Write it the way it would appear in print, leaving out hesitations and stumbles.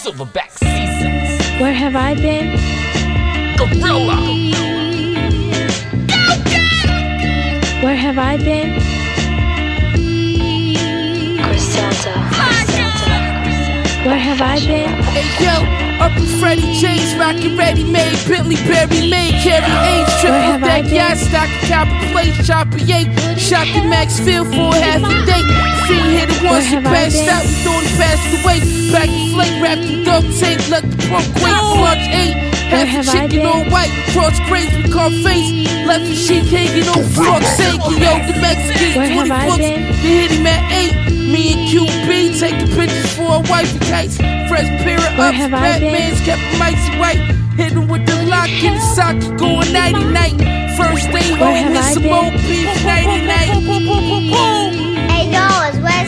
Silverback Seasons. Where have I been? Gorilla. Where have I been? Griselda. Where have I been? Hey yo, up in Freddie James, rockin' ready-made, Bentley Berry made, carry A's, Where triple have I deck, been? yacht, stockin' copper plates, chopper, yay, shot the max field for half a day. Fiend hit it once, Where he have I passed been? out, we thought he passed away. Back to flake, wrapped in duct tape, let the pump quake, lunch 8. Where Half have a I chicken been? on white, cross grains, we carve face. Left the sheep hanging on fuck's sake. Yo, the Mexicans, Where 20 have I books, been? they hit him at 8. Me and QB taking pictures for our wifey kites. Fresh pair of Where ups, have I been? Batman's kept him icy white. Hit him with the lock in the socket, going nighty-night. First day Where home, have hit I some been? old beef, nighty-night.